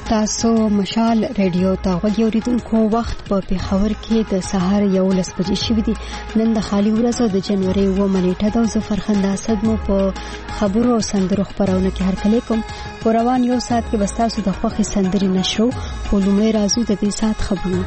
تاسو مشال رادیو ته غوږی اوریدونکو وخت په پیښور کې د سهار 11 بجې شوې دي. نن د خالي ورځ د جنوري 9 نیټه د ظفرخنده صدمو په خبرو او سندرو خبرونه کې هرکلی کوم. روان یو ساعت کې بستاسو د خوخي سندري نشرو په لومړی راځو د دې ساعت خبرونه.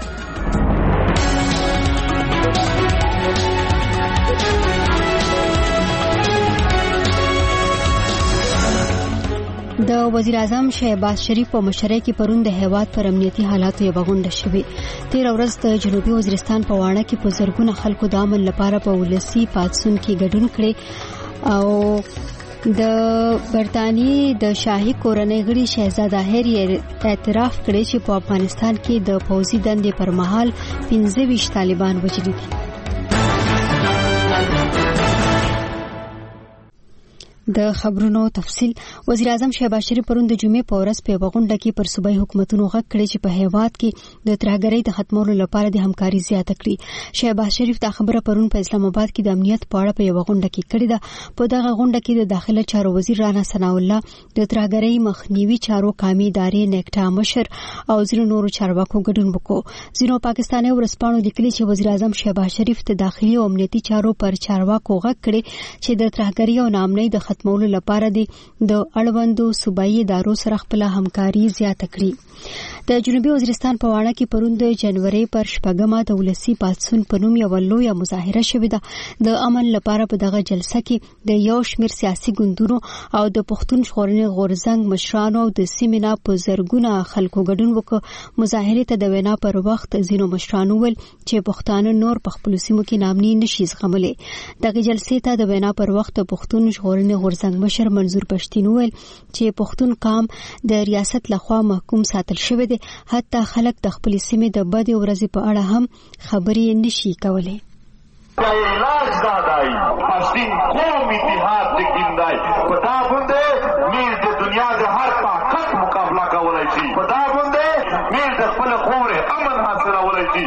د وزیر اعظم شهباز شریف په مشرۍ کې پرون د هیواد پر امنیتي حالاتو یو غونډه شوه. 13 ورځ د جنوبي وزیرستان په واڼه کې په زرګونه خلکو د امن لپاره په ولسی پاتسون کې ګډون کړي او د برتانی د شاهي کورنۍ غړي شهزاده هری اعتراف کړی چې په افغانستان کې د فوزي دندې پر مهال 15 طالبان وژل دي. د خبرونو تفصيل. وزیر اعظم شهباز شریف پرون د جمعې په ورځ په غونډه کې پر صوبایي حکومتونو غږ کړی چې په هیواد کې د ترهګرۍ د ختمولو لپاره د همکاري زیاته کړي. شهباز شریف دا خبره پرون په اسلام آباد کې د امنیت په اړه په یو غونډه کې کړې ده. په دغه غونډه کې د داخله چارو وزیر رانا ثنا الله، د ترهګرۍ مخنیوي چارو قومي ادارې نیکټا مشر او ځینو نورو چارواکو ګډون وکړ. ځینو پاکستاني ورسپانو لیکلي چې وزیر اعظم شهباز شریف د داخلي او امنیتي چارو پر چارواکو غږ کړی چې د ترهګرۍ او ناامنۍ د ختمولو لپاره د اړوندو صوبایي ادارو سره خپل همکاري زیاته کړي. د جنوبي وزیرستان په واڼه کې پرون د جنوري پر 8مه د ولسی پاتسون په نوم یو لویه مظاهره شوې ده. د امن لپاره په دغه جلسه کې د یو شمېر سیاسي ګوندونو او د پښتون ژغورنې غورځنګ مشرانو او د سیمې په زرګونه خلکو ګډون وکړ. مظاهرې ته د وینا پر وخت ځینو مشرانو ول چې پښتانه نور په خپل سیمو کې نامني نشي زغملې. دغه جلسې ته د وینا پر وخت پښتون ژغورنې غورځنګ مشر منظور پښتين ویل چې پښتون قام د ریاست لخوا محکوم ساتل شوی دی. حتی خلک د خپل سیمې د بدې ورځې په اړه هم خبرې نشي کولای. علاج دادای پښتون قوم اتحاد دکیندای پتا بنده میر د دنیا د هر طاقت مقابله کولای شي. پتا بنده میر د خپل قوم امن حاصلولای شي.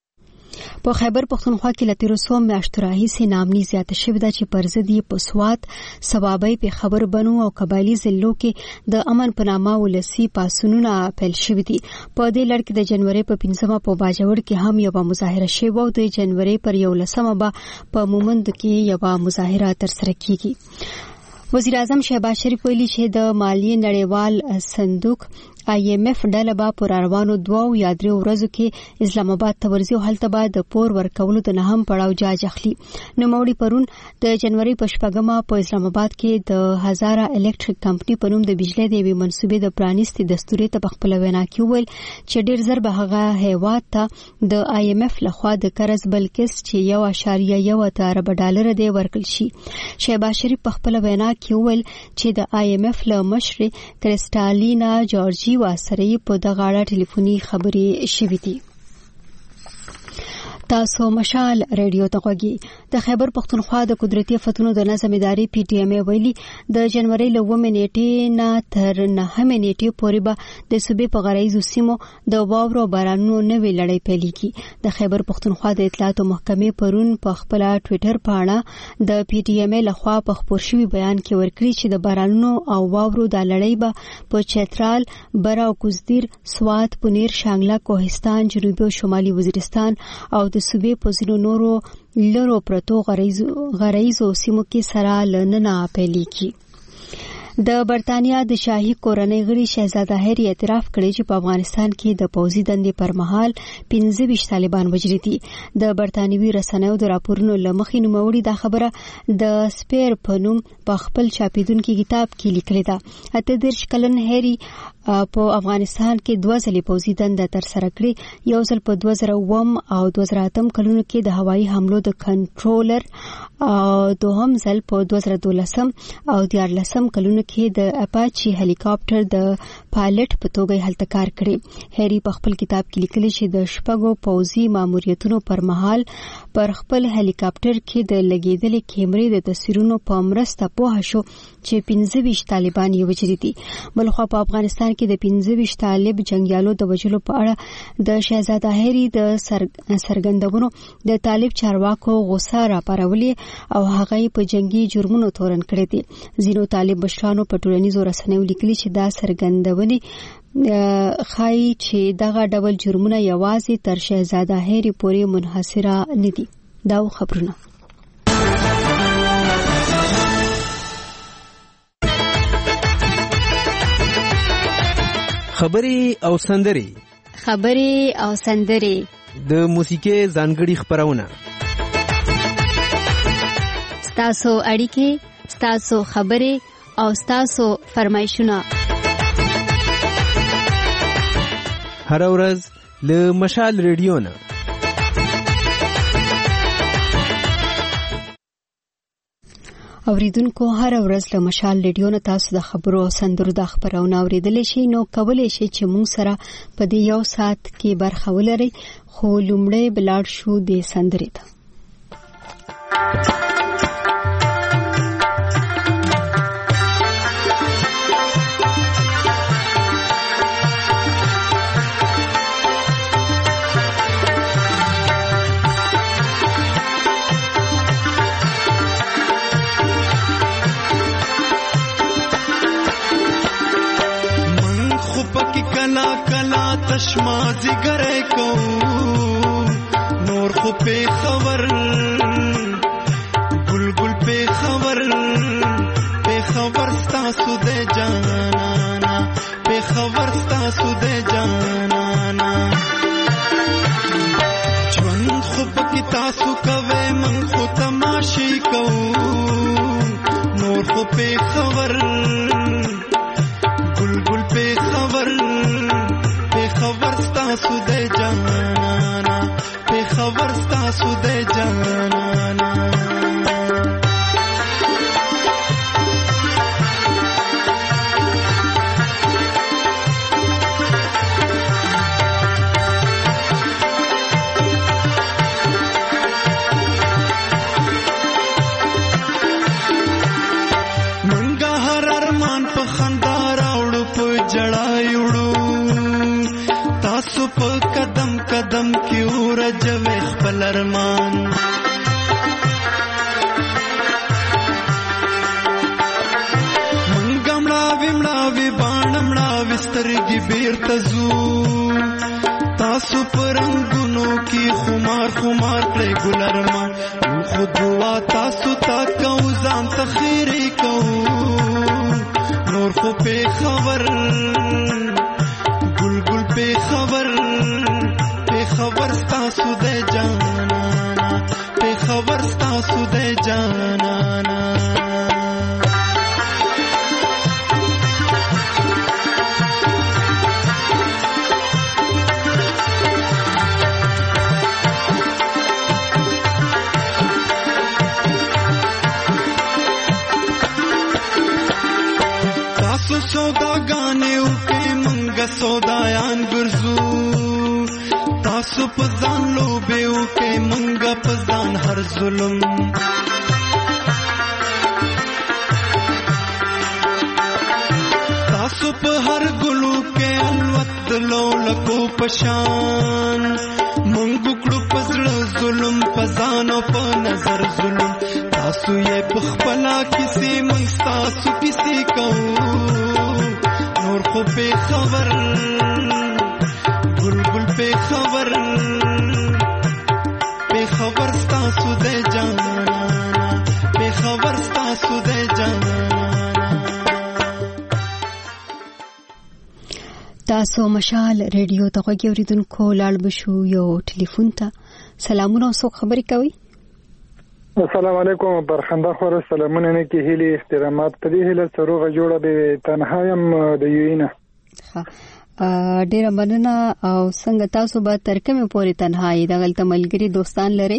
په خیبر پختونخوا کې له 1300 میاشتو راهیسې نامني زیاته شوې ده چې پر ضد یې په سوات، صوابۍ، پېښور، بنو او قبایلي ضلعو کې د امن په نامه ولسي پاڅونونه پیل شوي دي. په دې لړ کې د جنوري په 15مه په باجوړ کې هم یو مظاهره شوې او د جنوري پر 11مه به په مومند کې یو مظاهره ترسره کیږي. وزیر اعظم شهباز شریف ویلي چې د مالیې نړیوال صندوق IMF ډله به پر روانو 2 یا 3 ورځو کې اسلام آباد ته ورځي او هلته به د پور ورکولو د نهم پړاو جاج اخلي. نو موړي پرون د جنوري په 8مه په اسلام آباد کې د هزاره الکتریک کمپنی په نوم د بجلی د وی منسوبې د پرانیستي دستوري ته خپل وینا کې ویل چې ډیر زر به هغه هیواد ته د IMF لخوا د قرض بلکې چې 1.1 ارب ډالر دی ورکړل شي. شهباز شریف په خپل وینا کې ویل چې د IMF له مشر کریسټالینا جورجی واسره په دغه اړه ټلیفوني خبرې شوې دي. تاسو مشال رادیو ته غوږی. د خیبر پختونخوا د قدرتي فتونو د نظم ادارې PTM ویلي د جنوري له 9 نیټې نه تر 9 نیټې پورې به د صوبې په غرایزو سیمو د واورو بارانونو نوې لړۍ پیلېږي. د خیبر پختونخوا د اطلاعات محکمې پرون په خپل ټوئیټر پاڼه د PTM لخوا په خبر شوی بیان کې ورکړي چې د بارانونو او واورو د لړۍ به په چترال، برا او کوزدیر، سوات، پنیر، شانګله، کوهستان، جنوبي او شمالي وزیرستان او د صوبې په ځینو نورو لرو پرتو غرایزو سیمو کې سره لننه پیلېږي. د برتانیا د شاهي کورنۍ غړي شهزاده هری اعتراف کړی چې په افغانستان کې د فوزي دندې پر مهال 15 طالبان وژل دي. د برتانوي رسنیو د راپورونو لمخې نوموړي دا خبره د سپیر په نوم په خپل چاپیدونکو کتاب کې لیکلې ده. 38 کلن هری په افغانستان کې 2 ځلې فوزي دنده تر سره کړې. یو ځل په 2009 او 2008 کلونو کې د هوایي حملو د کنټرولر او دوهم ځل په 2012 او 2014 کلونو کې د اپاچي هلیکاپټر د پایلټ په توګه هلته کار کړی. هری په خپل کتاب کې لیکلی چې د شپږو فوزي ماموریتونو پر مهال پر خپل هلیکاپټر کې د لګیدلې کیمرې د تصویرونو په مرسته پوه شو چې 15 طالبان یې وژلي دي. بلخو په افغانستان کې د 15 طالب جنگیالو د وژلو په اړه د شهزاده هری د سرګندونو د طالب چارواکو غوسه راپارولې او هغه په جنگي جرمونو تورن کړی دي. ځینو طالب مشرانو په ټولنیزو رسنیو لیکلي چې دا سرګندونې خای چې دغه ډول جرمونه یوازې تر شهزاده هری پورې منحصره نه دي. دا خبرونه خبرې او سندرې د موسیقي ځانګړي خبرونه، ستاسو اړیکې، ستاسو خبرې او ستاسو فرمایشونه هر ورځ له مشال ریډیو نه. اوریدونکو هر ورځ له مشال ریډیو نه تاسو د خبرو او سندرو د خبرونه اوریدلی شئ، نو کولی شئ چې موږ سره په دې یو ساعت کې برخه ولرئ. خو لومړی بلاړ شو د سندرې ته. تشما زیګره کو نور خو په خبر بلبل په خبر ستاسو د جانانا په خبر ستاسو د جانانا ژوند خو پکې تاسو کوي من خو تماشې کو نور خو په خبر بلبل په خبر ستاسو د جانانا په خبر ستاسو د جانانا. منګه هر ارمان په خندا راوړو په جړایوړو تاسو په قدم قدم کې ورځوي خپل ارمان. منګه مړاوي باڼه سترګې بیرته ځو تاسو په رنګونو کې خمار کړئ ګل ارمان. خو دعا تاسو تا کو ځان ته خیرې کو نور خو په خبر په خبر ستاسو د جانانا په خبر ستاسو د جانانا. تاسو سوداګانې وکړئ منګه سودایان ګرځو تاسو په ځان لوبې وکړئ منګه په ځان هر ظلم. تاسو په هر ګلو کې الوت لولکو پشان منګ کړو په زړه ظلم په ځان او په نظر ظلم. تاسو یې په خپلا کیسې من تاسو کیسې کو نور خو په خبر بلبل په خبر ستاسو د جانانا په خبر ستاسو د جانانا. تاسو مشال ریډیو ته غوږی اوریدونکو لاړ بشو یو ټلیفون ته. سلامونه او څوک خبرې کوي؟ السلام علیکم. برخنده خور سلامونه نه کې هلي احترامات په دې هله سروغه جوړه به تنهایم د یوینه. ډیره مننه. او څنګه تاسو به تر کومه پورې تنهایی دغلته ملګری دوستان لري؟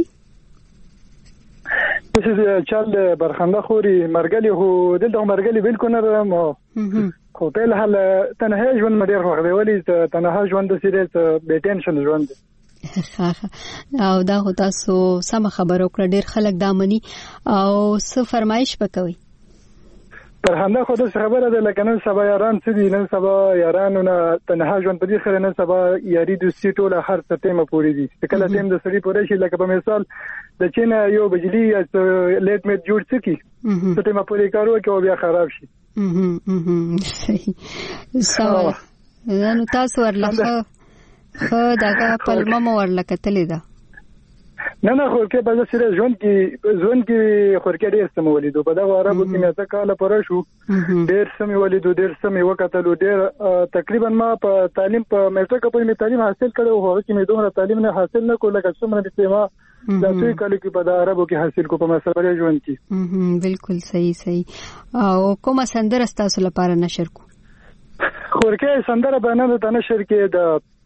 چې چل برخنده خوري مرګلي هو دلته مرګلي بالکل نه رم خو په حال تنهایی ژوند مډیر خو دی ولی تنهایی ژوند د سیریز به ټینشن ژوند. او دا هو تاسو سم خبرو کړ ډیر خلک دامني او څه فرمایش وکوي پر همدا خو د خبره ده لکه نن سبا یاران څه دي نن سبا یارانو نه تنها ژوند په دې خره نن سبا یاري دوستي ټوله هر څه تیمه پوری دي کله تیم د سړي پوره شي لکه په مثال د چین یو بجلی لیټ میټ جوړ سکی څه تیمه پوری کارو کې او بیا خراب شي. صحیح نو تاسو ورلخه خو دغه پلمه مو ورلکه تلې ده نه خورکه په سره ژوند کې خورکه ډېر سم ولیدو په دا عربو کې مې څه کاله پر شو ډېر سم ولیدو ډېر سم وکتلو ډېر تقریبا ما په تعلیم په مېټه کې په تعلیم حاصل کړو هو چې مې دومره تعلیم نه حاصل نه کول لکه څومره چې ما د څو کال کې په دا عربو کې حاصل کو په مسله ژوند کې بالکل صحیح او کومه سندره تاسو لپاره نشر کو خورکه سندره باندې د نشر کې د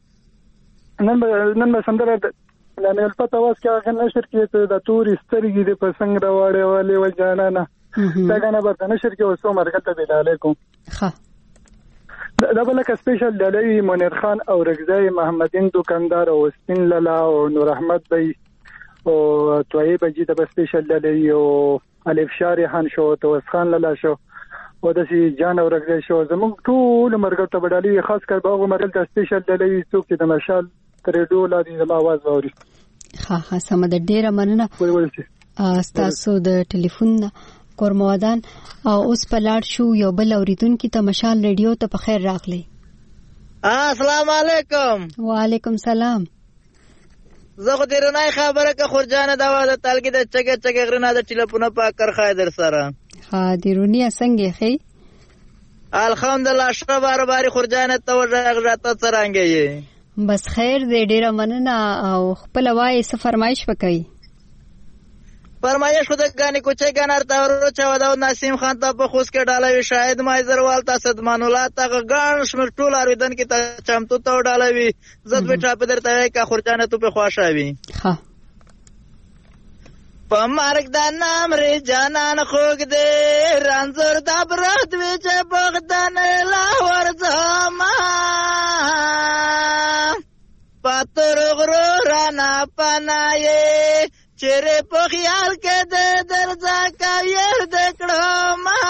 نن سندره لمن الفتى واس کې هغه نشر کې د توري سترګې د پسنګ راوړې والے و جانانا دا غنه به نشر کې اوسو مرکته بيد علیکم ښه دا بل کا سپیشل دلوي منیر خان او رغزای محمدین دکاندار او سپین لالا او نور احمد بی او طيب جی د سپیشل دلوي او الف شاری خان شو توس خان لالا شو او د سي جان او رغزای شو زموږ ټول مرکته بدالي خاص کر باغ مرکته سپیشل دلوي څوک د مشال ریډیو لادي د आवाज اوري ها سم د ډیره مننه تاسو د ټلیفون کورمودان او اوس په لاړ شو یو بل اوریدونکو ته مشال ریډیو ته په خیر راغلی السلام علیکم وعلیکم سلام زه خو ډیر نه خبره که خورجانه دا د تلګي د چګه غرنه د ټلیفون په کار خایدر سره ها دیرونی څنګه خې الحمدلله شپه بار خورجانه ته ورغته څنګه بس خیر دې ډیره مننه او خپل وای څه فرمایش وکړي فرمایش خو د غانې کوچې غنار تا ورو چا وداو نسیم خان ته په خوش کې ډالوي شاهد مایزروال ته صدمان الله ته غان شمر ټول ارویدن کې ته چمتو ته ډالوي زد بیٹا په درته کا خورجانه ته په خوشاوي ها په مرګ د نام ری جانان خوګ دې رانزور د برد وی چې بغدان لا ورځما پاتر غرو رانا پنایې چیرې په خیال کې د درځه کوي د کړه ما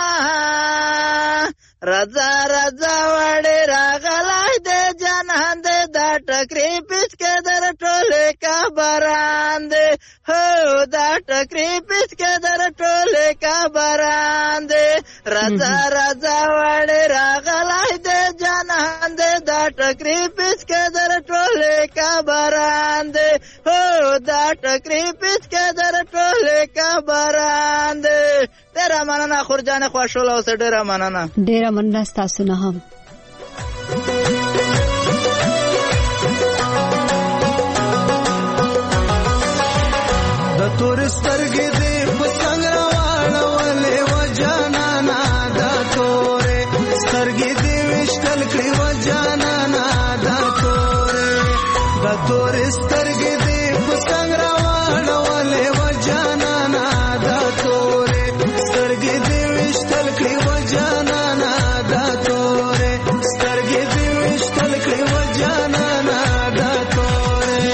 رضا وړې راغلای د جنان د ټکرې پیچ کې در ټوله کا باران دې هو دا ټکرې پیچ کې در ټوله کا باران دې رضا وړې راغلای د جنان د ټکرې پیچ کې در ټوله کا باران دې هو دا ټکرې پیچ کې در ټوله کا باران دې ډېر مننه خورجانه خوشاله اوسه ډېر مننه تاسو نه هم د تور سترګې دې پسنګ راوړلې و جانانا دا تورې سترګې دې وشتل کړې و جانانا دا تورې سترګې دې پسنګ راوړلې و جانانا دا تورې سترګې دې وشتل کړې و جانانا دا تورې سترګې دې وشتل کړې و جانانا دا تورې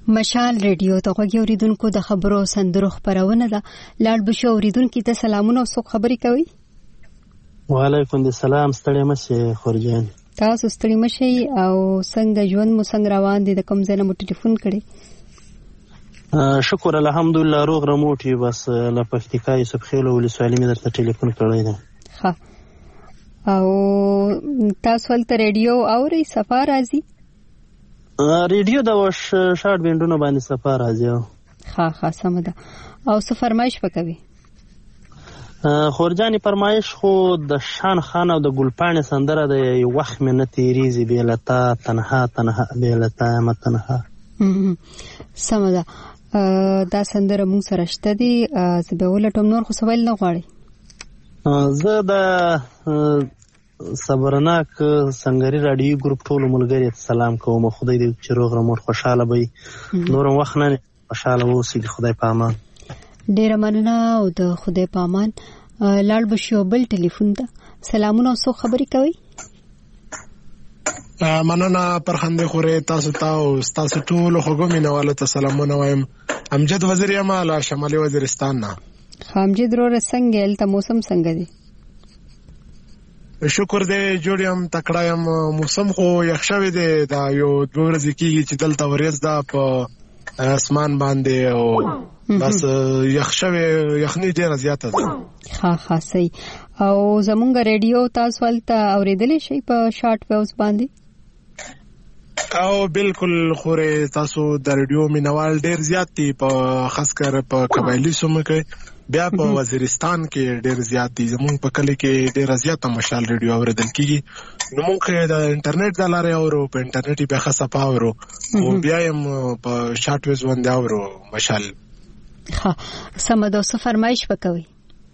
مشال ریډیو ته غوږی اوریدونکو د خبرو سندرو خبرونه ده. لاړ بشو اوریدونکو ته سلامونه او څوک خبرې کوي؟ وعلیکم السلام. ستړي مشه خورجان. تاسو ستړي مشه او څنګه ژوند مو څنګه روان دي؟ د کوم ځای نه مو ټلیفون کړی؟ شکر الحمدلله روغ رموټي. بس له پکتیکا یوسف خیل ولسوالۍ مې درته ټلیفون کړی دی. ها او تاسو ولته ریډیو اوري صفه راځي؟ ریډیو د شارټ بینډونو باندې صفه راځي. ها سم ده. او څه فرمایش وکوي؟ خورجاني فرمایش خو د شان خان او د ګلپاڼې سندره د یو وخت مې نه تیریږي بېلتا تنها تنها بېلتا یم تنها. سم ده. دا سندره مونږ سره شته دي. زه به ولټوم. نور خو سوال نه غواړي؟ زه د صبرناک سنگري رادیو ګروپ ټول ملګری ته سلام کوم. خدای دې چې روغ رموټ خوشاله وي. نور وخت نه خوشاله اوسئ. خدای په امان. ډیره مننه او د خدای په امان. لاړ بشو بل ټلیفون ته. سلامونه او څوک خبرې کوي؟ مننه پرخنده خوره. تاسو ته او تاسو ټول خوګو مینواله ته سلامونه وایم. امجد وزیر یم له شمالي وزیرستان نه. امجد رو څنګه الته موسم څنګه دی؟ شکر دې جوړ یم تکړه یم. موسم خو یخ شوی دی. دا یو 2 ورځې کېږي چې دلته ورېځ ده په اسمان باندې او بس یخ شوی یخني ډېره زیاته ده. ها صحیح. او زمونږ ریډیو تاسو ولته اورېدلی شئ په شارټ ویوز باندې؟ او بالکل خوره. تاسو د ریډیو مینوال ډېر زیات دي په خاص کر په قبایلی سیمو کې. بیا په وزیرستان کې ډېر زیات دي. زمونږ په کلی کې ډېر زیاته مشال ریډیو اوریدل کیږي. نو موږ د انټرنیټ د لارې اورو. په انټرنیټ بیا خاصه پاورو او بیا هم په شارټ ویز باندې اورو مشال. ها سم ده. څه فرمایش وکوي؟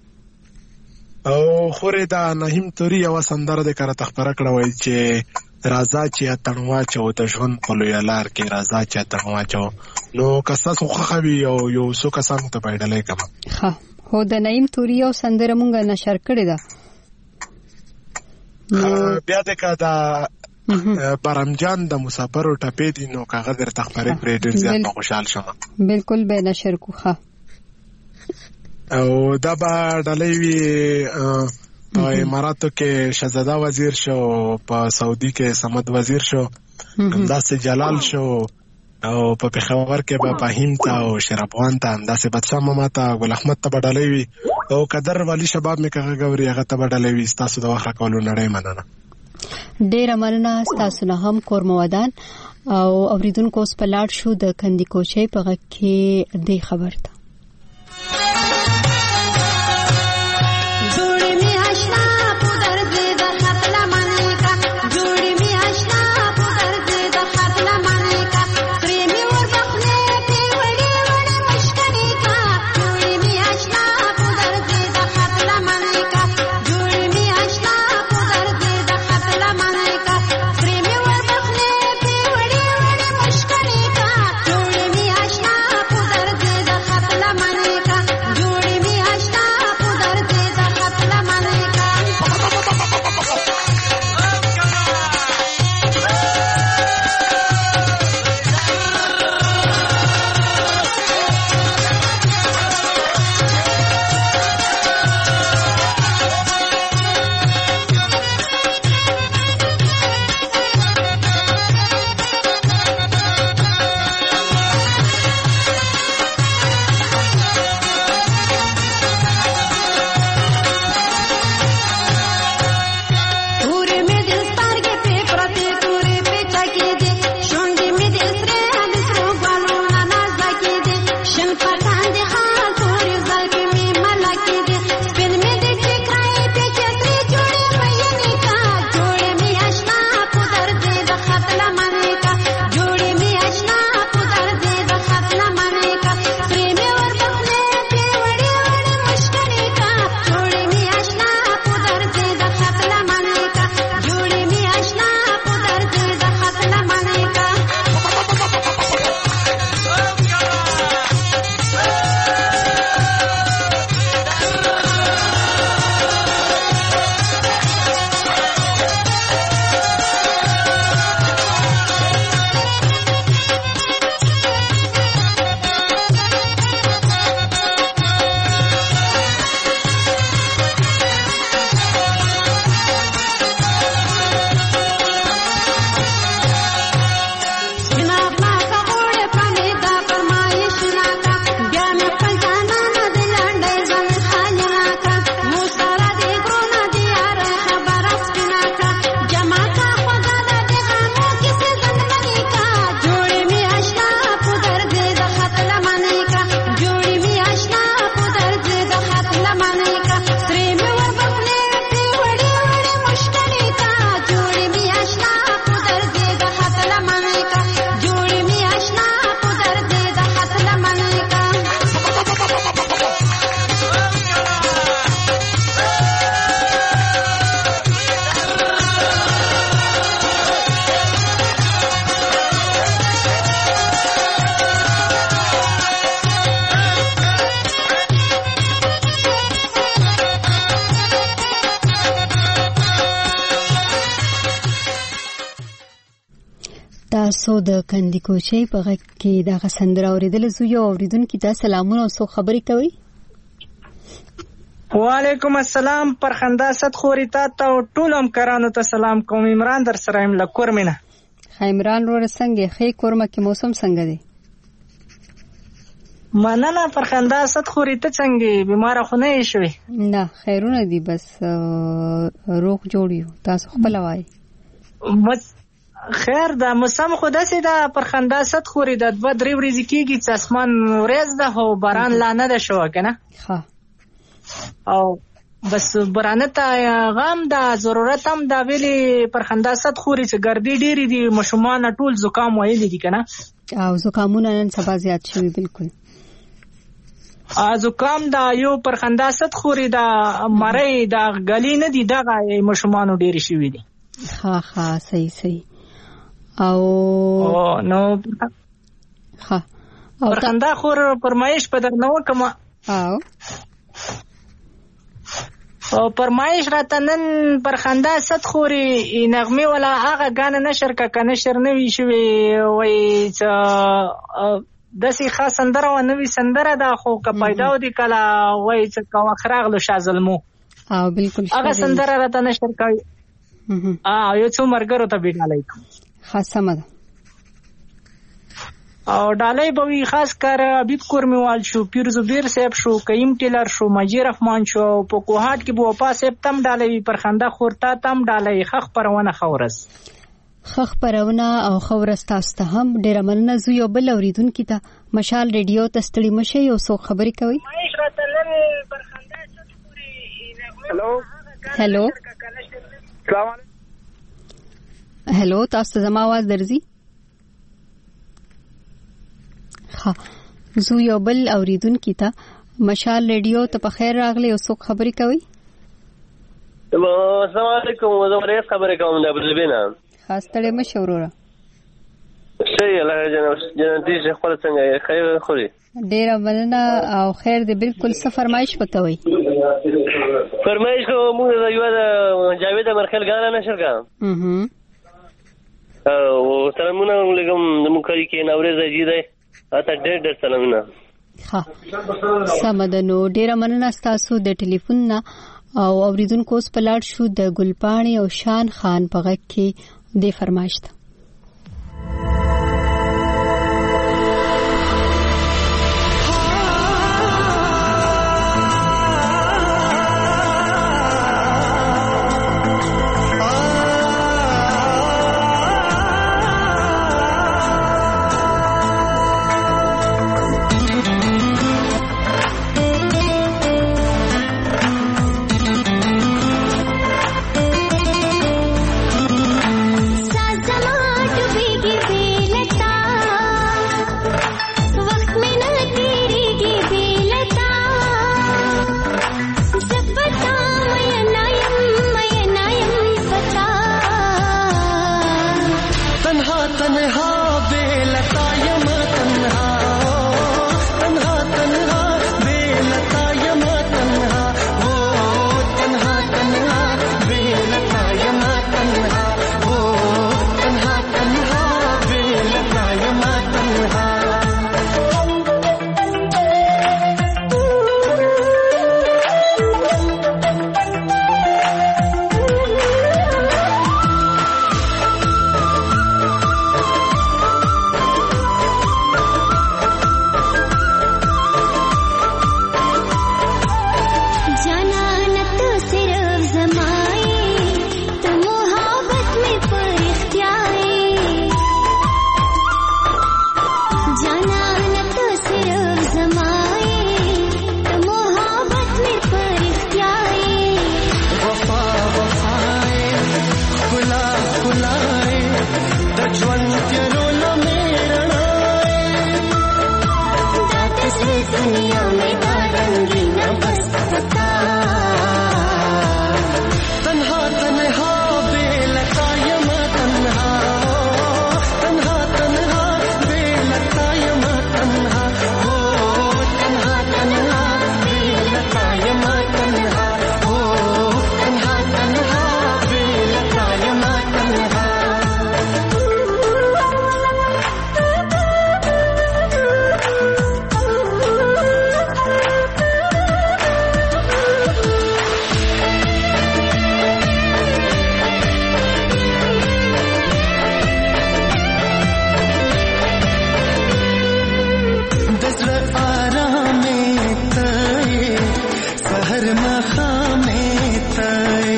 او خوره دا نهیم توري یو سندره د کار تخبره کړه وای چې رازا چې اتنوا چو د ژوند په لوی لار کې رازا چې اتنوا چو. نو کسا سو خوخوي او یو سو کسانو ته پیډلې کما. ها هو د نعیم توري او سندره مونږه نشر کړی دا. بیا د کدا برمجان د مسافر ټپې دي. نو کاغذ در تخبره پرې ډیر زیات خوشحال شوم. بالکل به نشر کو. ها او دا با ډلې وی په اماراتو کې شهزاده وزیر شو. په سعودي کې سمد وزیر شو. همداسې جلال شو. او په پېښور کې به فهیم ته او شرافوان ته همداسې بدشاه ماما ته ګل احمد ته به ډلې وي. او قدر والی شباب مې کغه ګوري هغه ته به ډلې وي. ستاسو د وخت راکولو نړۍ مننه. ډېره مننه. ستاسو نه هم کور مو ودان. او اوریدونکو اوس په لاړ شو د کندي کوچۍ په غږ کې دې خبر ته. تاسو د کندي کوچي په غږ کې دا غسندره اوریدل زو یو اوریدونکو ته سلامونه او خبرې کوي. وعلیکم السلام پرخنده صد خوري تا ته ټول همکارانو ته سلام کوم. عمران در سره یم لکور مینه. عمران ور څنګه خې کورمه کې موسم څنګه دی؟ مننه پرخنده صد خوري ته څنګه بیمار خو نه شوي؟ نه خیرونه دي بس روغ جوړیو. تاسو خپل وای بس خیر دا موسم خو داسې دا پرخنده صد خوري د 2-3 ورځې کېږي چې اسمان ورځ ده او باران لا نه ده شوی کنه. ها او بس برانه ته غام دا ضرورت هم دا ویلي پرخنده صد خوري چې ګردې ډېری دي مشومان ټول زکام وایي دي کنه. او زکامونه نن سبا زیات شوی بالکل. زکام دا یو پرخنده صد خوري دا مړی دا غلی نه دي دغه مشومان ډېری شوی دي. ها صحیح او نو ها او پرخنده خور پرمایش په درنه وکم. او پرمایش راته نن پرخنده صد خوري نغمه ولا هغه غانه نشر کا نشر نوي شوی وای چې داسې خاص سندره و نوي سندره دا خو که پیدا ودی کله وای چې کا وخراغلو شازلمو او بالکل هغه سندره راته نشر کوي. یو څو مرګرو ته بیګالای خاصه مده او ډالۍ به وي خاص کار عبید کورمیوال شو، پیر زبیر صاحب شو، قیم ټیلر شو، مجید رحمان شو، په کوهاټ کې بو پا صاحب تم ډالۍ پرخنده خورتا تم ډالۍ خخ پرونه خورس خخ پرونه او خورس تاسو ته هم ډیر مننه. زو یو بل اوریدونکو ته مشال ریډیو ته ستړي مشه یو څو خبرې کوي. هلو تاسو زما आवाज درځي؟ ها زو یو بل اوریدونکو ته مشال ریډیو ته په خیر راغلی او څو خبرې کوي. السلام علیکم زه خبرې کوم د ابوظبینا. خاص تړې مشوره شي الله جنتی شیخ خپل څنګه خیر خوري. ډیر مننه او خیر دې بالکل څه فرمایش وکوي. فرمایش موږ د یو د جاوید مرخل غانا نشر کا او سلامونه علیکم د مخکې کې نورې زیدای اته ډېر سلامونه. ها سمدنو ډیر مننه تاسو د ټلیفون نه او اوریدونکو اوس په لاړ شو د ګلپاڼې او شان خان په غږ کې د فرمایش ته. Salam سحر مخامې تای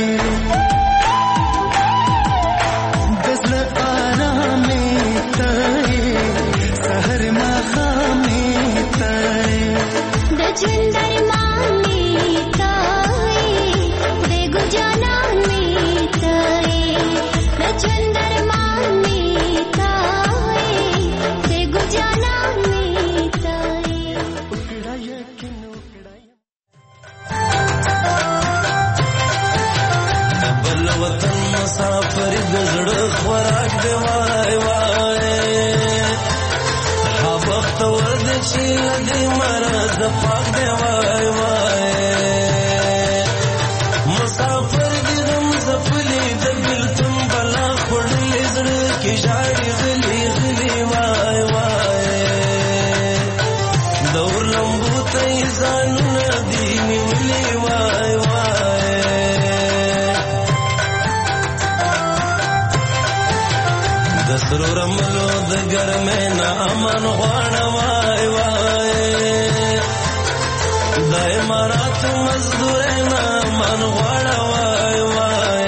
دزل آرامې تای سحر مخامې تای د جندر مامې تای د ګجانان مې تای د جندر مامې تای د ګجانان مې تای بل وطن مسافر گزړه خوراک دی وای وای ها وخت ورد چې دې مرز پاک دی وای وای مسافر دې غم زپلې د بلتون بلا خړلې زړه کې ژاړي غلي غلي وای وای دور لمبو ته ځان دې نیولې وای وای سرو رملو د ګرمه نه امن غواړه وای وای د امارات مزدور نه امن غواړه وای وای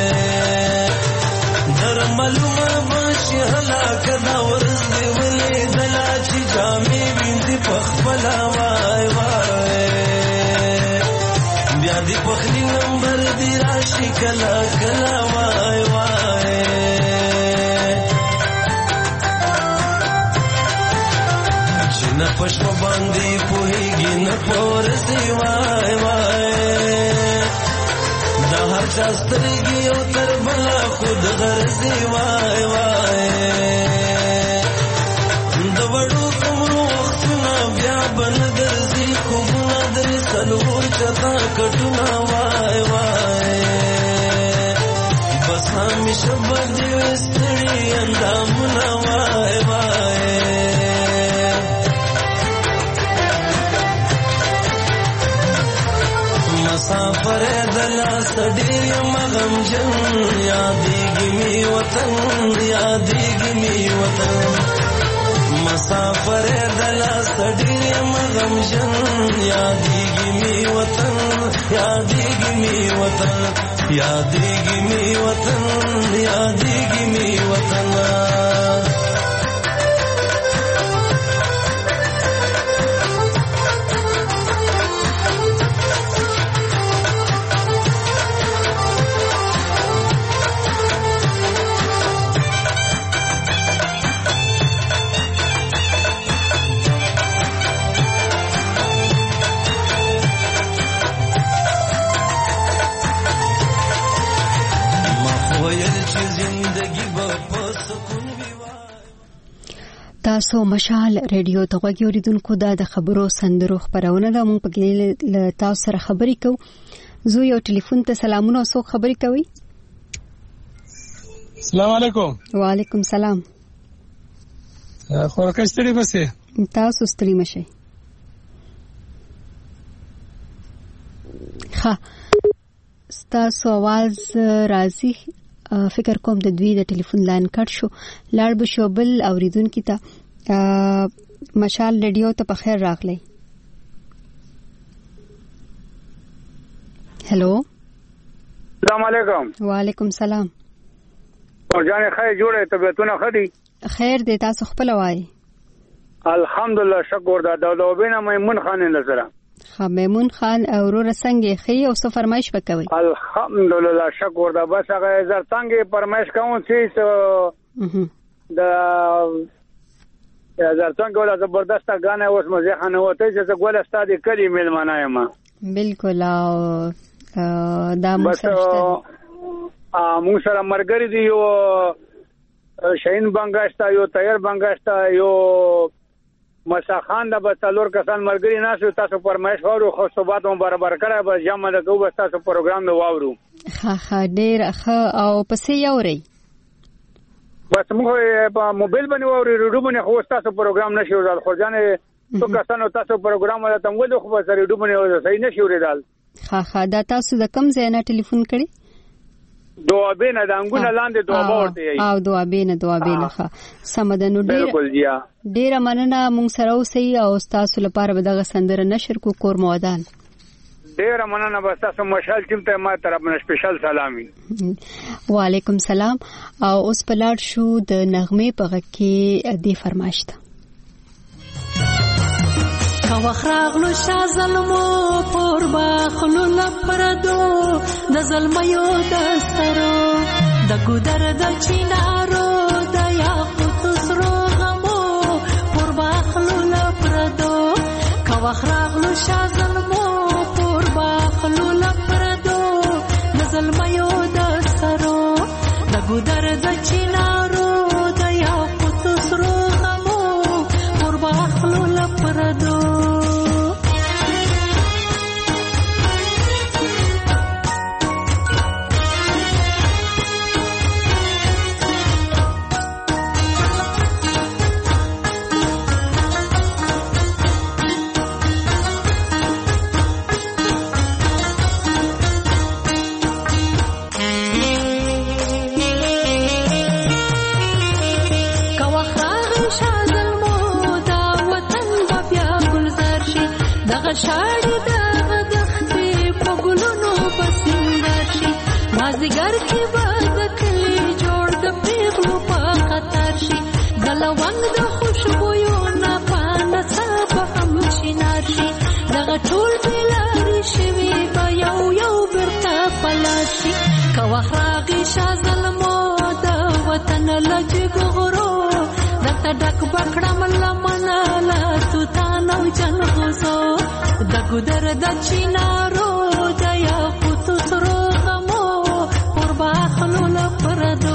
در معلومه بشي هلاک دا ورځ دی ولې دلا چې جامې وینځي په خپل وای وای بیا دې په خلی نمبر دی راشي کلا کلا وای وای نه پښپ باندې پوهیږي نه پورسي وای وای دا هر چا سترګي او تر بلا خود غرسي وای وای د وړو کوم وختونه بیا بن درځي کومه در سلور چتا کټونه وای وای بس همیشه باندې وستړي اندامونه وای وای مسافر دلا سډیر مغم جن یادېږي می وطن یادېږي می وطن مسافر دلا سډیر مغم جن یادېږي می وطن یادېږي می وطن یادېږي می وطن یادېږي می وطن تاسو مشال ریډیو ته غوږی اوریدونکو د خبرو سندرو خبرونه ده. مونږ پکې له تاسو سره خبرې کوو. زه یو ټلیفون ته سلامونه او څوک خبرې کوي؟ السلام علیکم. وعلیکم سلام. خو راکستري بسه تاسو ستړي مشه. ها تاسو आवाज راځي. فکر کوم د دوی د ټلیفون لاین کټ شو. لاړ به شو بل اوریدونکو ته. مشال ریډیو ته په خیر راغلی. هلو السلام علیکم. وعلیکم سلام. او جان خیر جوړه طبيعتونه خدي خیر دې تاسو خپل وای؟ الحمدلله شکر دا دوبینه میمون خان نظر میمون خان اورور څنګه خي او څه فرمایش وکوي؟ الحمدلله شکر دا بس هغه زر څنګه فرمایش کوم چې د زر څنګه ولا زبردست غانه اوس مزه خانه وته چې ګول استاد کلی ملمانه ما بالکل دا موږ سره مرګري دی یو شاهین بنگاشتا یو تیار بنگاشتا یو مسا خان د بتلور کسان مرګري ناسو تاسو فرمایش وورو خو صبح مو برابر کړه به جامه د کوو تاسو پروګرام نو واورو ها ډیر ښه او پسې یوري بس موږ په موبایل باندې ووري ریډیو باندې خو تاسو پروګرام نشي ورال خو ځانه تو کسانو تاسو پروګرام ولا تم ولې خو به ریډیو باندې صحیح نشي ورال ها دا تاسو د کم ځای نه ټلیفون کړی؟ دوابینه د انګونه لاندې دوابه ورته یي او دوابینه ښه سمدنو ډیر مننه. مونږ سره اوسئ او تاسو لپاره به دغه سندره نشر کو کور مودان ډیر مننه. بس تاسو مشال ټیم ته ما طرف نه سپیشل سلام. وعلیکم سلام. او اوس پلاړ شو د نغمې په غږ کې دی فرمایش ته. کاوخراغلو شازلمو پور باخلو لپردو د زلمیو د سترو د ګودر د چینارو د یاقوت سرو غمو پور باخلو لپردو کاوخراغلو شازلمو پور باخلو لپردو د زلمیو د سترو د ګودر د چینارو د یاقوت سرو غمو پور باخلو لپردو شاړي دغه دختې په ګلونو پسندر شي مازدیګر کې به د کلي جوړ د پیغلو په خطر شي ګلونګ د خوشبویو نه پانه څه به هم شینار شي دغه ټول بېلارې شوي به یو یو بیرته پلار شي که وخت راغی شاه زلمو د وطن له جګغرو درته ډک به کړم لمنه له توتان او جلغوزو د ګودر د چینارو د یاقوت سرو غمو پر باخلو لپردو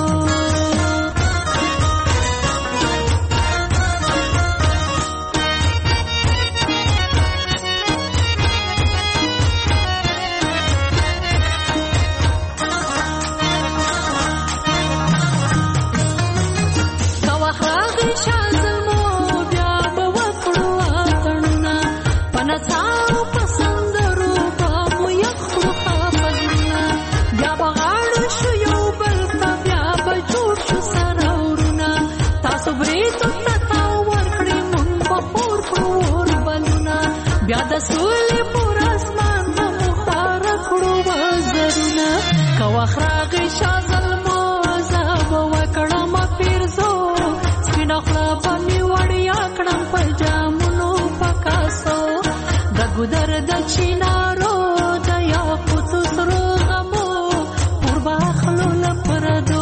بیا د سولې پر اسمان په مخاره کړو وزرونه که وخت راغی شاه زلمو زه به وکړم پیرزو سپینه خوله به مې وړیا کړم په جامونو په کاسو د ګودر د چینارو د یاقوت سرو غمو پر باخلو لپردو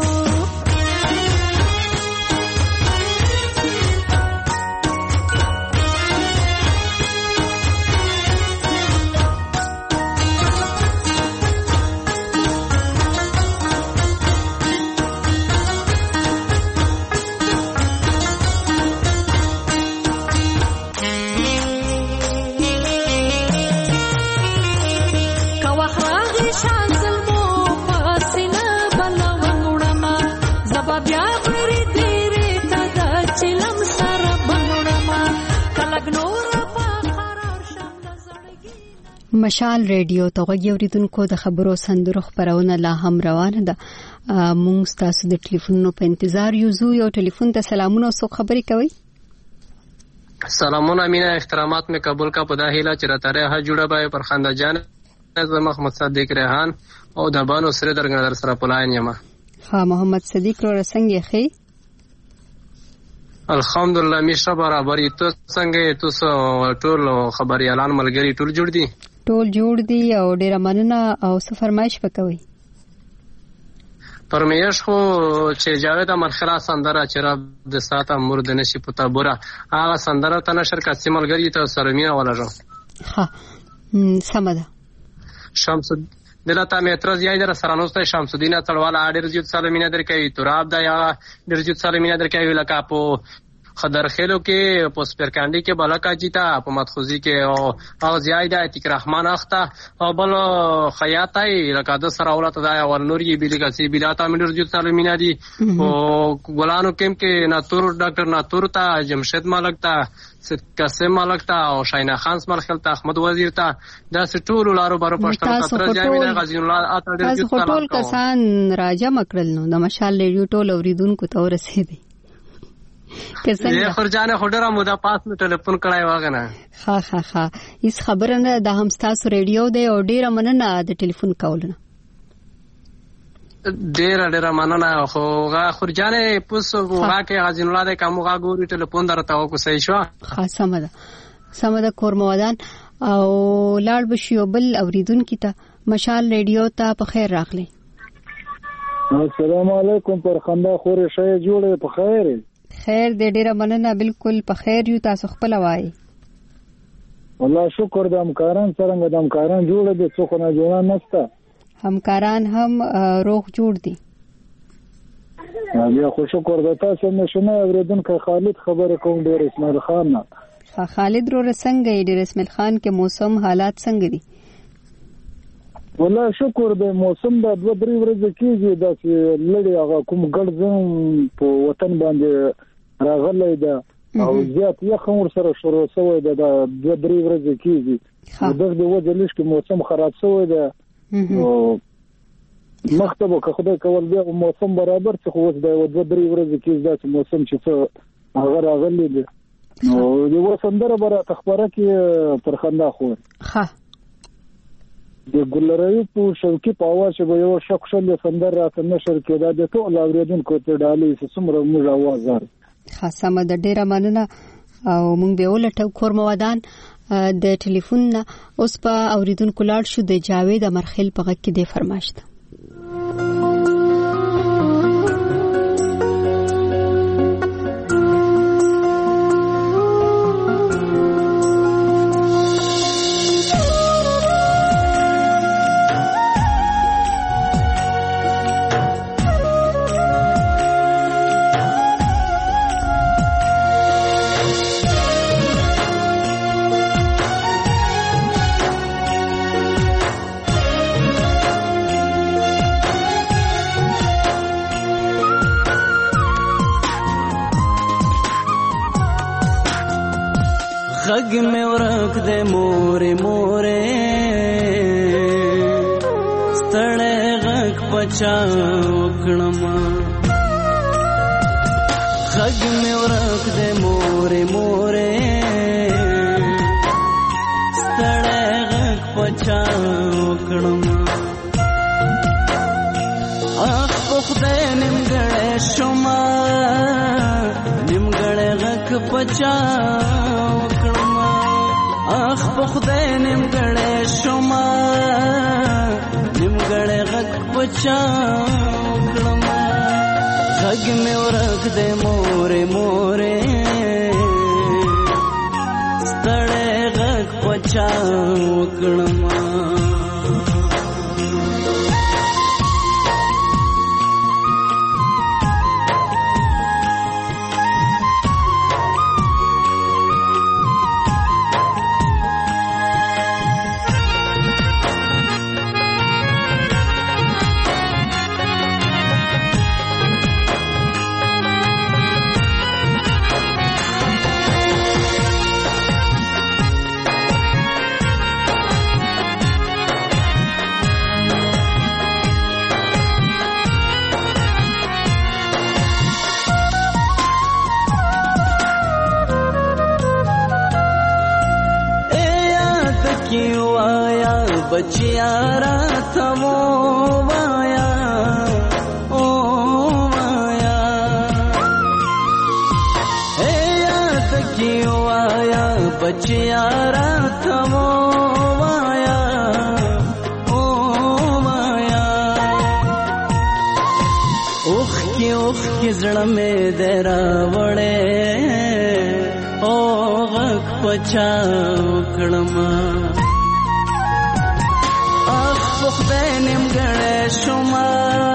مشال ریډیو ته غوږی اوریدونکو د خبرو سندرو خبرونه لا هم روانه ده. مونږ تاسو د ټلیفونونو په انتظار یو ټلیفون ته سلامونه او څوک خبرې کوي. سلامونه مینا احترامات میں قبول کا پدا هیلا چرته ها جوړه به پر خندا جان زما محمد صدیق ریحان او د بانو سره درګنه در سره پلاین یما. ها محمد صدیق رو څنګه خې؟ الحمدلله میشه برابرې. تو څنګه تاسو ټول خبري اعلان ملګری ټول جوړ دي؟ ټول جوړ دي او ډیر مننه. او څه فرمایش وکوي؟ فرمایش خو چې جاوید مرخلا سندره چې را د ساته مرد نشي پتا بورا هغه سندره ته نشر کاسي ملګری ته سره مینا ولژو. ها سمده شمس دلته مې اعتراض یای در سره نوسته شمس الدین تړواله ډیر زیات سالمینه درکوي تراب دا یا ډیر زیات سالمینه درکوي لکه په خدر خیلو کې په سپرکانډي کې بلکا جیتا په مدخوزي کې او زیاد اتیک رحمان اخته او بل خیاطای لکه د سره اولت دا ور نوري بیلګسی بلاتا مې ډیر زیات سالمینه دي او ګلانو کېم کې ناتور ډاکټر ناتور تا جمشید مالک تا قاسم مالک تا او شاینا خان مالک تا احمد وزیر تا دا ټول لارو بارو پښتون خطر جامینه غزی الله اته ډیر زیات سلام ټول کسان راجه مکړل نو د مشال ریډیو ټول اوریدونکو ته ورسېدي. کسنګ خرجانه خډره مودا پاس نو ټلیفون کړای واغنه ها هیڅ خبره نه د هم تاسو ریډیو دی او ډیره مننه د ټلیفون کولونه ډیره مننه خو خرجانه پوس وغه کې غزین الله د کومه غوړي ټلیفون درته او کو صحیح شو ها سمه ده کورمودان او لاړ بشیو بل اوریدونکو ته مشال ریډیو ته په خیر راغلی. السلام علیکم پر خندا خورې شې جوړې په خیر خیر دې ډیره مننه بالکل په خیر یو تاسو خپل وای والله شکر د همکاران څنګه د همکاران جوړ دي څو نه جوړ نهسته همکاران هم روغ جوړ دي بیا خو شکر د تاسو نشنه اوریدونکو خالد خبره کوم ډیر اسماعیل خان نه خالد رو څنګه ډیر اسماعیل خان کې موسم حالات څنګه دي والله شکر د موسم د 2-3 ورځې کېږي د لړې هغه کوم ګړځم په وطن باندې راغلی ده او زیات یخ ور سره شروع شوی ده د 2-3 ورځې کېږي دغه وجه لږ کې موسم خراب شوی ده او مختبه که خدای کول بیا موسم برابر څه خو د 2-3 ورځې کېږي دا موسم چې څه هغه راغلی ده نو د وسندره بره تخبره کې پر خندا خو د ګلرای په شوکي په اواز به یو شک شل سندر راته نشر کېدا د ټول اوریدونکو ته ډالې سمره موږ आवाज زار خاصه د ډیره مننه او موږ به ولټو کورمودان د ټلیفون اوس په اوریدونکو لاړ شو د جاوید امرخیل په غږ کې د فرمایشت غږ مې ورک دې مورې مورې ستړې غږ پچا وکړم غږ مې ورک دې مورې مورې ستړې غږ پچا وکړم اخ په خدای نیمګړې شوما نیمګړې غږ پچا اخ په خدای نیمګړې شوما نیمګړې غږ پچا وکړم غږ مې ورک دې مورې مورې ستړې غږ پچا وکړم बचिया रात वो माया ओ माया ए याद क्यों आया बचिया रात वो माया ओ माया उख की जड़ में देरा वड़े ओ गक पचा उकड़मा خدای نیمګړې شوما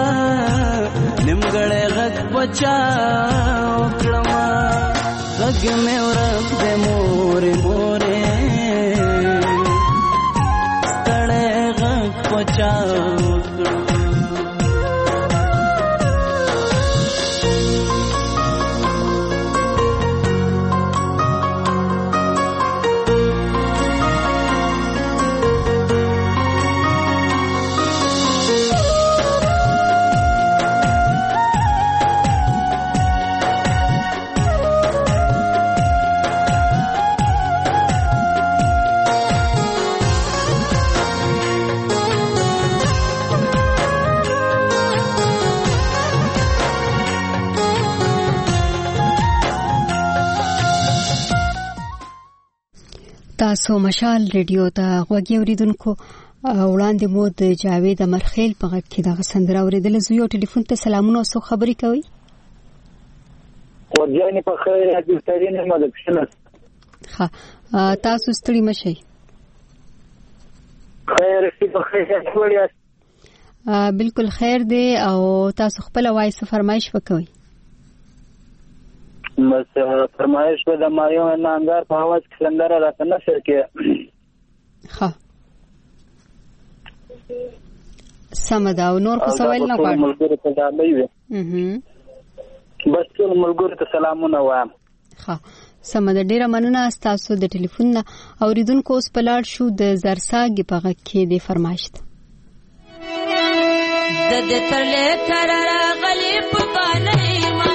نیمګړې غږ پچا وکړم غږ مې ورک دې مورې مورې ستړې غږ پچا وکړم تاسو مشال ریډیو ته غوږی اوریدونکو وړاندې مو د جاوید امرخیل په غږ کې د سندره اوریدل زوی ټلیفون ته سلامونه او خبرې کوي. ورځې په خیر د ستړي نه مدد ښه تاسو ستړي مشئ. خیر په خیر وړیا بالکل خیر دی او تاسو خپل وایس فرمایش وکوي. بس فرمایش به د مایو نانګار په आवाज کې سندره راته نشر کې. ها سمدا او نور څه ویل نه غواړم. ملګری ته دا وی بس ټول ملګری ته سلامونه وایم. ها سمدا ډیره مننه تاسو د ټلیفون نه اوریدونکو اوس پلاړ شو د زرساګ په غږ کې د فرمایش ته. د دې ترلې تر راغلی په باندې ما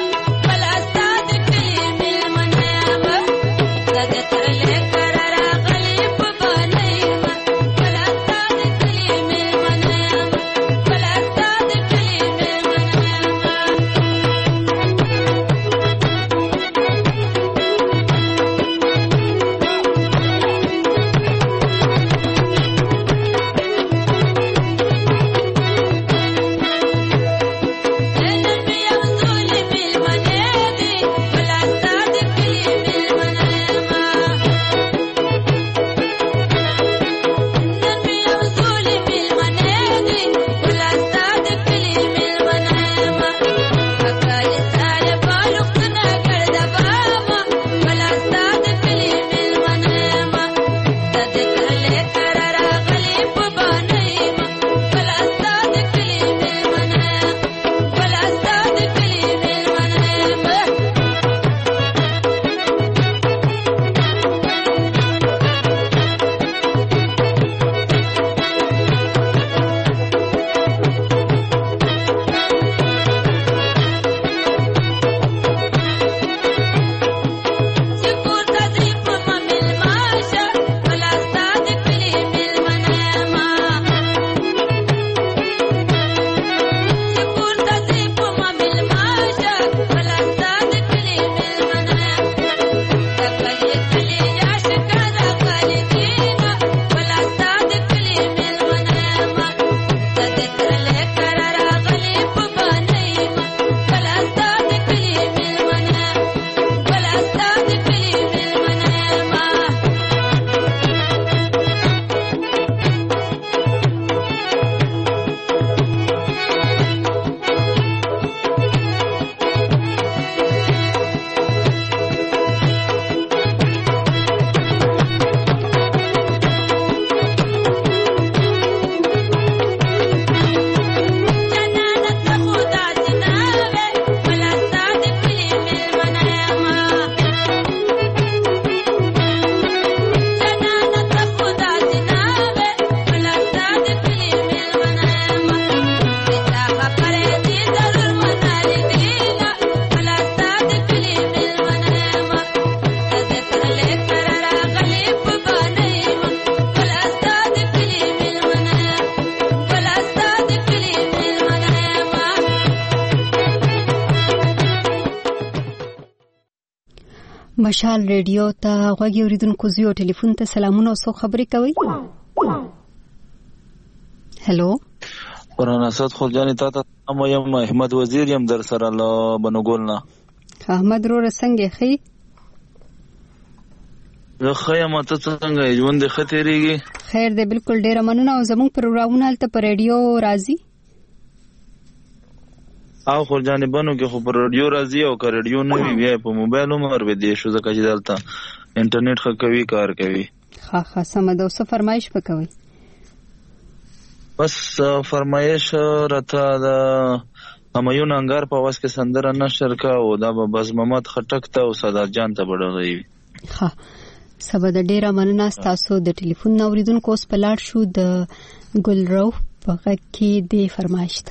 مشال ریډیو ته غوږی اوریدونکو زیو ټلیفون ته سلامونه او خبرې کوي. هلو قرآن اسد خلجانی تا ته یم احمد وزیر یم در سره له بنوګولنا. احمد رو څنګه خې؟ زه خیم ته څنګه ژوند خطرېږي؟ خیر دی بالکل ډیره مننه او زموږ پروګرامونه هلته په ریډیو راځي او خلجانی بنو کې خو په ریډیو راځي او که ریډیو نه وي بیا په موبایل عمر به دی شو ځکه چې دلته انټرنیټ ښه کوي کار کوي. ښه سمه ده. څه فرمایش وکوئ؟ بس فرمایش راته د همایون انګار په آواز کې سندره نشر کا او دا به بز محمد خټک ته او سادات جان ته بډغوي. ښه سبا د ډیره مننه تاسو د ټلیفون اوریدونکو اوس پلاړ شو د ګلرو په غږ کې د فرمایش ته.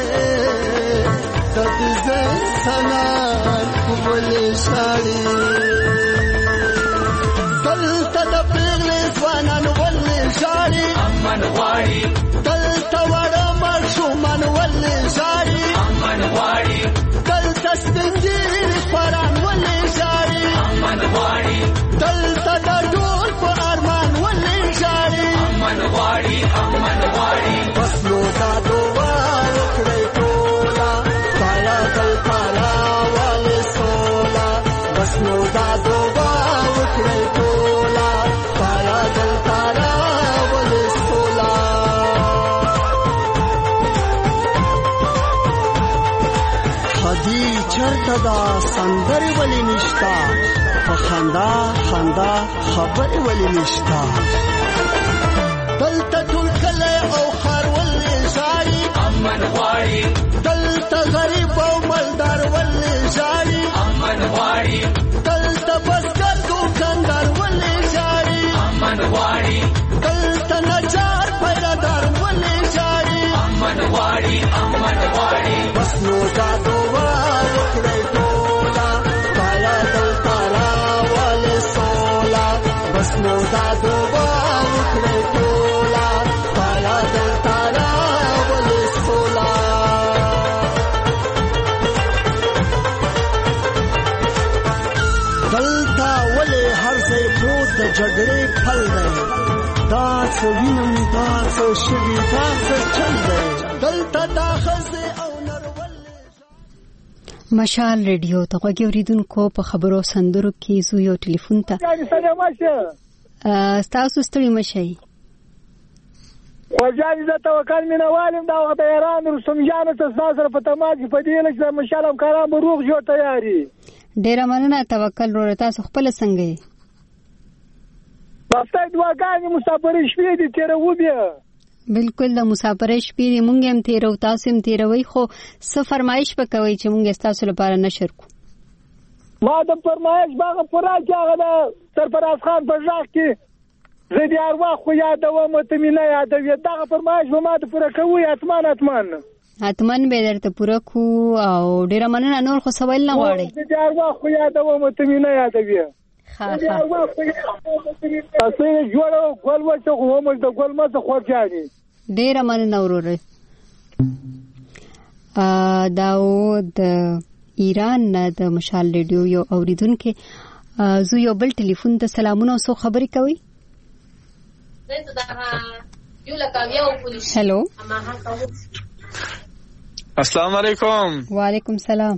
Shari غواړي دلته وړه ماشومان ولې ژاړي امن غواړي دلته سپین ږیري خواران ولې ژاړي امن غواړي دلته د ډول په ارمان ولې ژاړي امن غواړي امن غواړي بس نو دا دعا وکړئ ټوله خدایه دلته راولې سوله بس نو دا دعا وکړئ ټوله خدایه دلته راولې سوله خدي چرته دا سندرې ولې نشته په خندا خندا خبرې ولې نشته دلته ټول کلی او ښار ولې ژاړي امن غواړي دلته غریب او مالدار ولې ژاړي امن غواړي دلته بزګر دوکاندار ولې ژاړي امن غواړي دلته نجار پیرهدار ولې ژاړي امن غواړي امن غواړي بس نو دا دعا وکړئ ټوله خدایه دلته راولې سوله بس نو دا دعا وکړئ ټوله خدایه دلته راولې سوله دلته ولې هر ځای پروت د جګړې پل دی دا څه وینم دا څه شوي دا څه چل دی دلته دا ښځې او مشال ریډیو ته غوږ اوریدونکو په خبرو سندرو کې زو یو ټلیفون ته ستاسو ستړي مشئ وجاني د توکل مینوالم دا وخت ایران رسوم جان ته سره په تماس په دې لکه مشال هم کارام روغ جوړ تیاری ډیره مننه توکل ورو تاسو خپل څنګه یې باسته دواګانی مسافرې شپې دي تیر و بیا بالکل د مسافرې شپې مونږ هم تیرو تاسو هم تیروي خو څه فرمایش وکوي چې مونږ تاسو لپاره نشر کو ما د فرمایش باغ پورا کېغه د سرفراز خان په ځاخ کې زه د ارواح خو یادوم ته مې نه یادوي دغه فرمایش به ما ته پوره کوي اتمان به درته پوره کو او ډیره مننه نور خو سوال نه غواړي زه د ارواح خو یادوم ته مې نه یادوي تاسو جوړو ګل وڅو هم د ګل مزه خوځاني ډیره مننه وروره داود ایران نه د مشال ریډیو یو اوریدونکو زو یو بل ټلیفون ته سلامونه او خبرې کوي हेलो अस्सलाम वालेकुम वालेकुम सलाम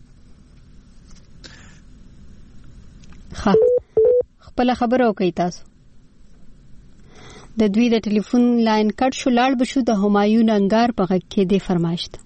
خپل خبرو کوي تاسو د دوی د ټلیفون لاین کټ شو لاړ بشو د همایون انګار په غږ کې د فرمایش ته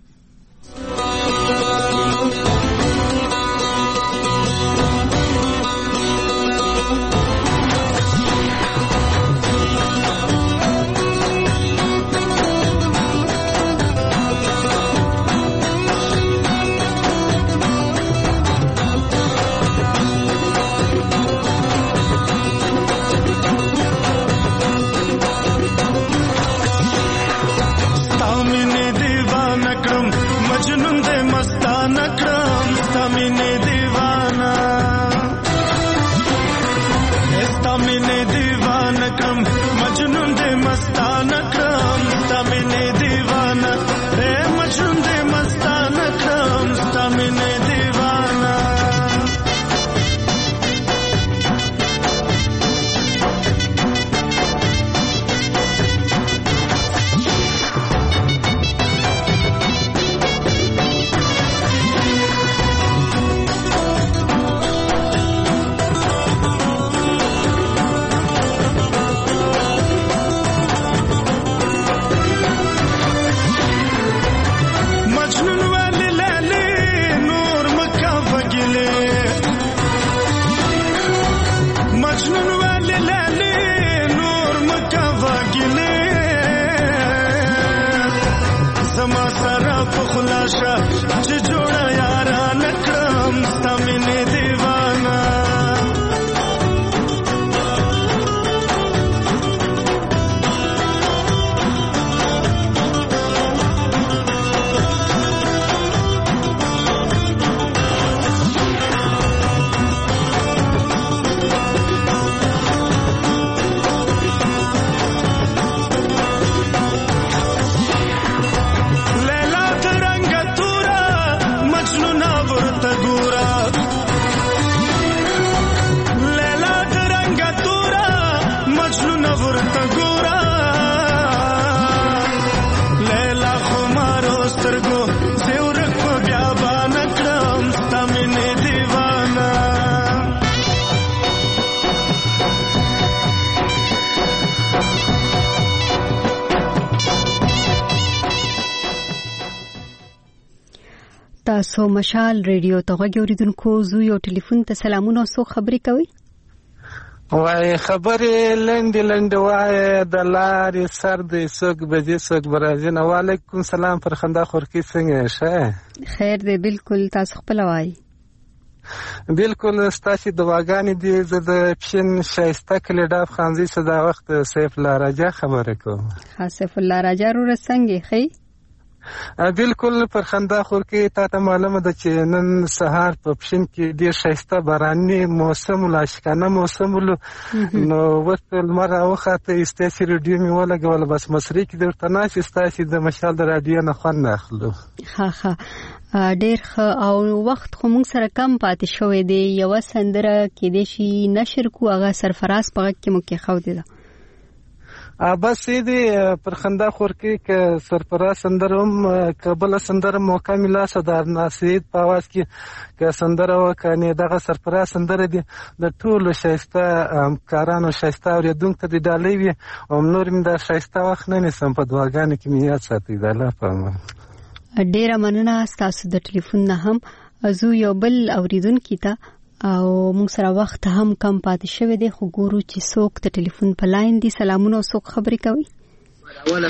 تاسو مشال ریډیو ته غوږ اوریدونکو زو یو ټلیفون ته سلامونه سو خبري کوي وای خبرې لنډ وای د لارې سر د سوق بجې سوق برازین وعلیکم سلام پر خندا خورکی څنګه شه خیر دی بالکل تاسو خپل وای بالکل ستاسو دواګانې دي زه د پښین شایسته کلی ډاف خانزي صدا وخت سیف الله راجا خبره کوم سیف الله راجا رو رسنګي خي بالکل پر خندا خورکی تا ته معلومه ده چې نن سهار په پښین کې ډیر شایسته باراني موسم لاشکانه موسم نو وخت لمر اوخته استاسي رادیو می ولګول بس مصری کې درته ناش استاسي د مشال د رادیو نه خوان اخلو ها ډیر او وخت خو موږ سره کم پاتې شوې دی یو سندره کې د شي نشر کو هغه سرفراز په کې مو کې خو دی بس دې پر خندا خورکی ک سرفراز سندروم قبل سندر موقع ملا صدر ناسید په आवाज کې ک سندره وکني دغه سرفراز سندره دي د ټولو شایسته کارانو شایسته اوریدونکو ته ډالۍ وي او نور من د شایسته وخت نه نسم په دواګانو کې میات ساتي د الله په ډیره مننه تاسو د ټلیفون نه هم ازو یو بل اوریدونکو ته او موږ سره وخت هم کم پاتې شوی دی خو ګورو چې څوک د ټلیفون په لاین دي سلامونه څوک خبرې کوي ولا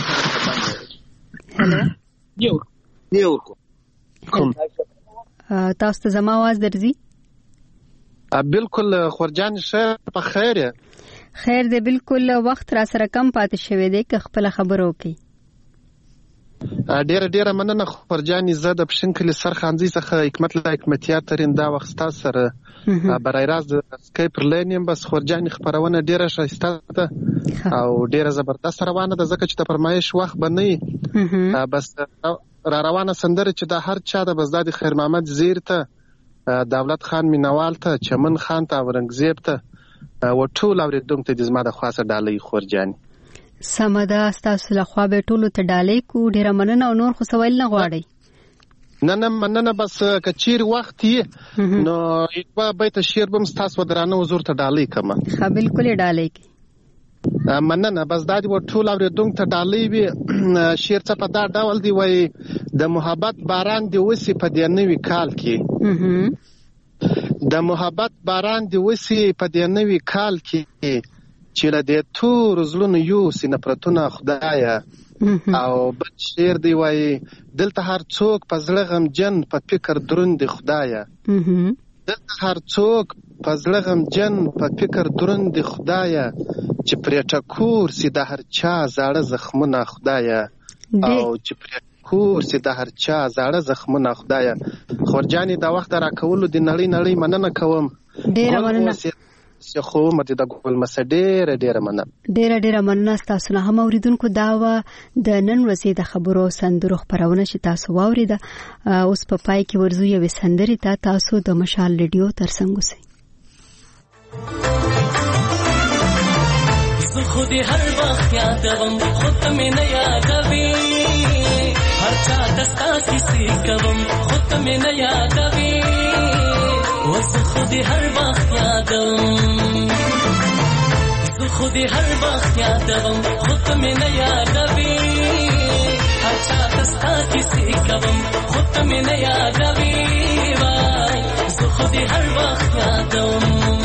یو تاسو ته زما आवाज درځي بالکل خورجان شه په خیر دی بالکل وخت را سره کم پاتې شوی دی که خپل خبرو کوي ډیره مننه خورجان زه د پښین کلی سرخانزي څخه حکمتیار ترين دا وخت تاسو سره برای راز سکایپ لینیم بس خورجان خبرونه ډیره شایسته ده او ډیره زبردست روانه ده ځکه چې د فرمایش وخت بنئ بس را روانه سندره چې د هر چا د بزداد خیر محمد زیر ته دولت خان مینوال ته چمن خان ته اورنګزیب ته و ټول اوریدونکو ته د زما د خاصه ډالۍ خورجان سمدا تاسو له خوا به ټولو ته ډالۍ کو ډیره مننه او نور خو سوال نه غواړي نه مننه بس کچیر وخت یې نو یو بیت شعر بم تاسو درانه حضور ته ډالۍ کما ها بالکل ډالۍ کی مننه بس دا دی ټول اوریدونکو ته ډالۍ وي شعر څه په دا ډول دی وای د محبت باران دی وسی په دې نوې کال کې د محبت باران دی وسی په دې نوې کال کې چې له دې تور زلون یو سینه پرتونه خدایا او بل شعر دی وای دلته هر څوک په زړه غم جن په فکر دروند خدایا دلته هر څوک په زړه غم جن په فکر دروند خدایا چې پرې ټکور سي د هر چا زړه زخمونه خدایا او چې پرې کور سي د هر چا زړه زخمونه خدایا خورجاني دا وخت را کولو د نړۍ مننه کوم ډیره مننه خو مته د ګل مسډه ډیره مننه تاسو نه هم اوریدونکو دا و د نن ورځې د خبرو سندرو خبرونه چې تاسو واوریده اوس په پای کې ورزو یو سندري تاسو د مشال ریډیو ترڅنګ اوسئ زه خو دې هر وخت یادوم خو ته مې نه یادوي هر چا ته ستا کیسې کوم خو ته مې نه یادوي زه خو دې هر وخت یادوم زه خو دې هر وخت یادوم خو ته مې نه یادوي هر چا ته ستا کیسې کوم خو ته مې نه یادوي وای زه خو دې هر وخت یادوم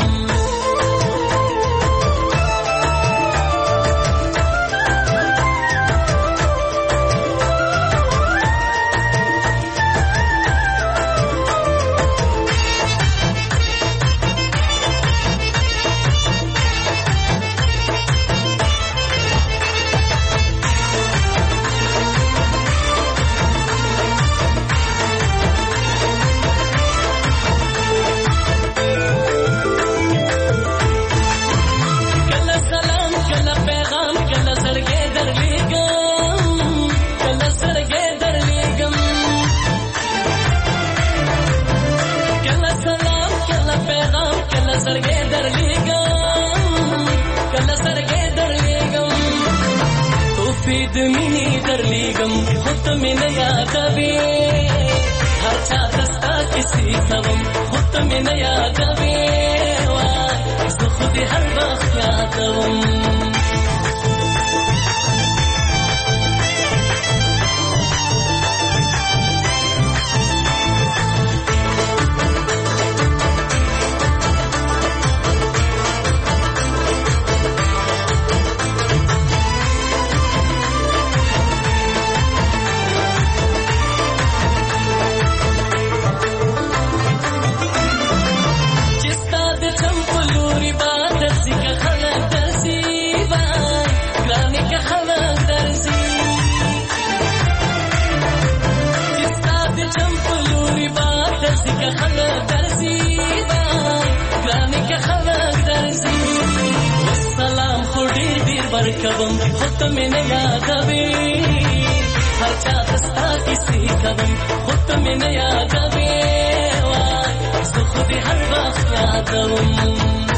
خلق درزي ګراني که خلق درزي والسلام خو ډېر ورکوم خو ته مې نه یادوې هر چا ته ستا کیسې کوم خو ته مې نه یادوې زه خو دې هر وخت یادوم